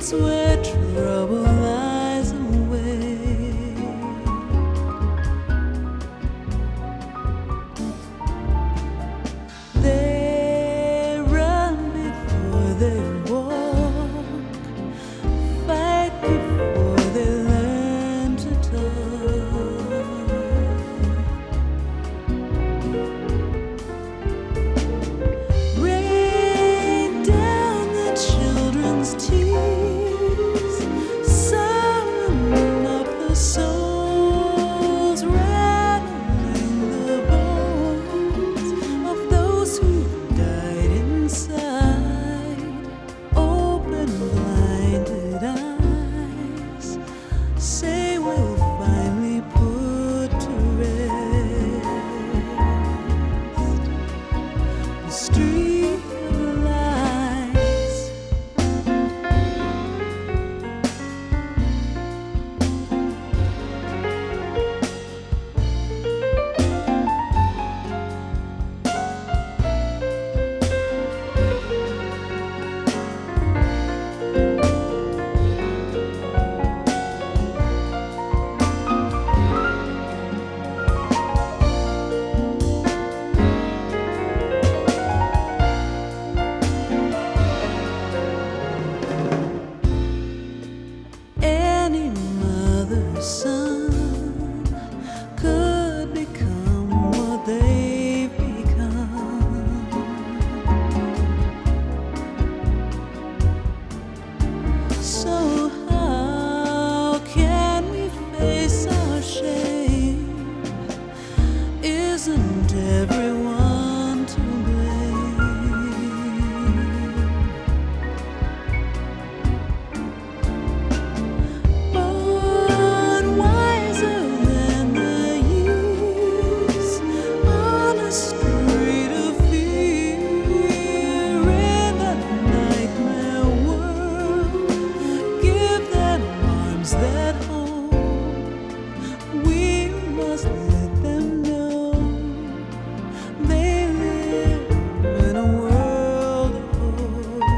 where trouble lies away. They run before they walk, fight before they learn to talk. Rain down the children's tears, summon up the souls, rattling the bones of those who've died inside. Open blinded eyes, say we'll finally put to rest the street of lies. Any mother's son could become what they've become. So how can we face our shame? Isn't everyone to blame? Born wiser than the youths on a street of fear in that nightmare world, give them arms that hold. We must let them know they live in a world of hope.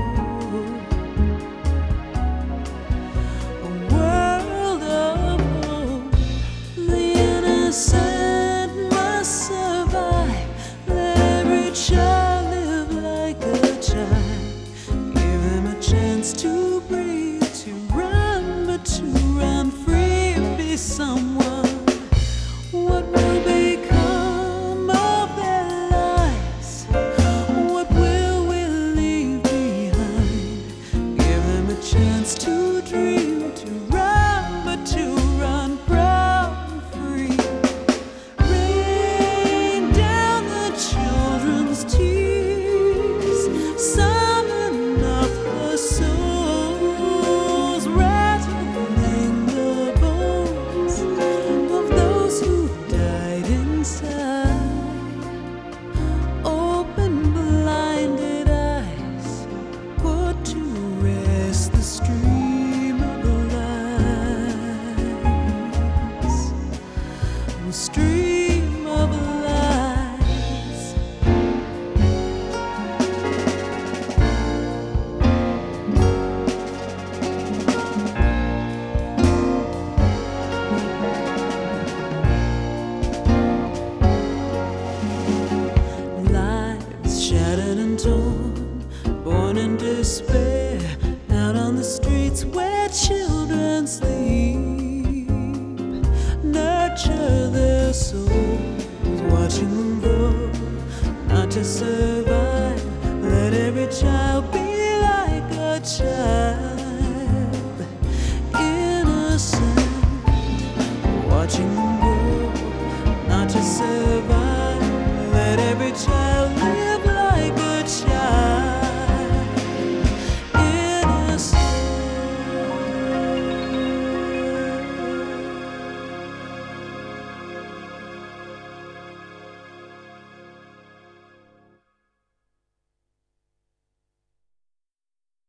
A world of hope. The innocent must survive. Let every child live like a child. Give them a chance to breathe, to run, but to run free and be someone. What will become of their lives? What will we leave behind? Give them a chance to dream, to run, but to run proud and free. Rain down the children's tears, summon up the souls, rattling the bones of those who've died inside. Open blinded eyes, put to rest the stream of lies. The stream of lies. Lives shattered and torn, born in despair, out on the streets where children sleep. Nurture their souls, watching them grow, not to survive. Let every child be like a child, innocent, watching them grow, not to survive. Let every child